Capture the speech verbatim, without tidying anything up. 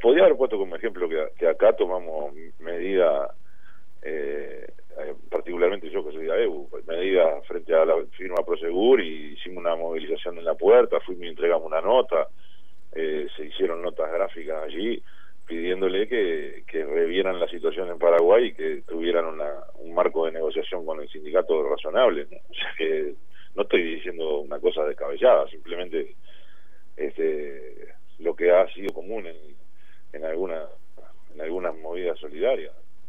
podía haber puesto como ejemplo que, que acá tomamos medidas, eh, particularmente yo que soy de A E U, medidas frente a la firma Prosegur, y hicimos una movilización en la puerta, fuimos y entregamos una nota, eh, se hicieron notas gráficas allí pidiéndole que, que revieran la situación en Paraguay y que tuvieran una, un marco de negociación con el sindicato razonable, ¿no? O sea que no estoy diciendo una cosa descabellada, simplemente este lo que ha sido común en, en algunas en algunas movidas solidarias.